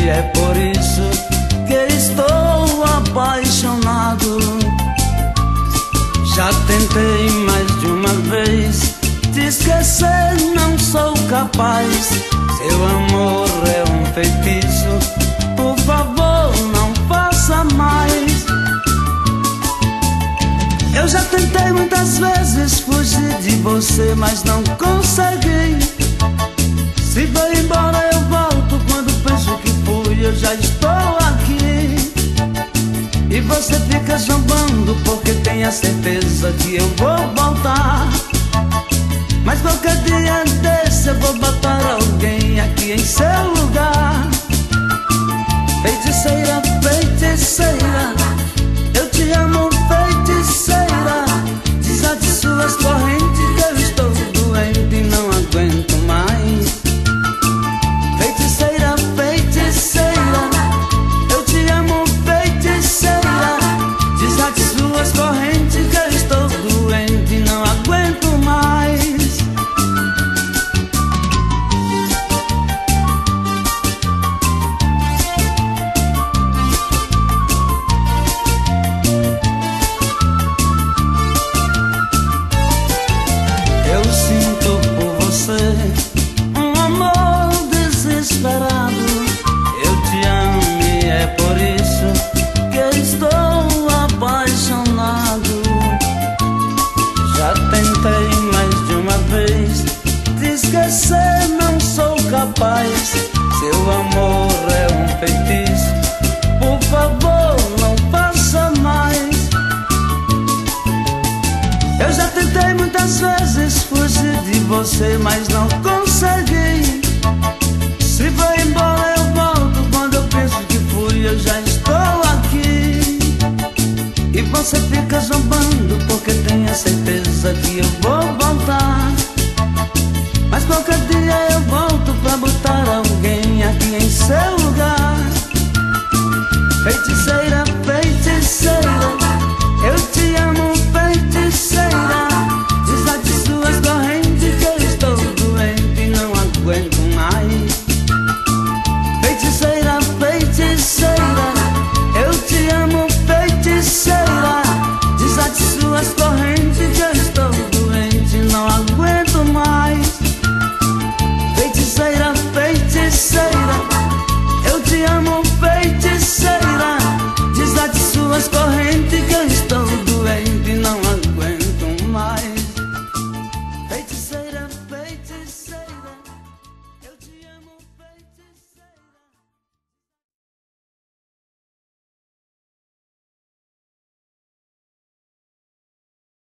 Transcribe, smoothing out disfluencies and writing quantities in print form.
é por isso que estou apaixonado. Já tentei mais de uma vez te esquecer, não sou capaz. Seu amor é um feitiço, por favor não faça mais. Eu já tentei muitas vezes fugir de você, mas não consegui. Se vai embora eu volto, quando penso que fui eu já estou aqui. E você fica zombando porque tem a certeza que eu vou voltar. Mas qualquer dia desse eu vou botar alguém aqui em seu lugar. Feiticeira, feiticeira, eu te amo, feiticeira. Desate suas correntes que eu estou doente e não aguento mais. Feiticeira, feiticeira, eu te amo, feiticeira. Desate suas correntes que eu estou doente e não aguento mais. Eu sinto por você um amor desesperado. Eu te amo e é por isso que estou apaixonado. Já tentei mais de uma vez te esquecer, não sou capaz. Seu amor é um feitiço, por favor não faça mais. Eu já tentei muitas vezes fugir de você, mas não consegui.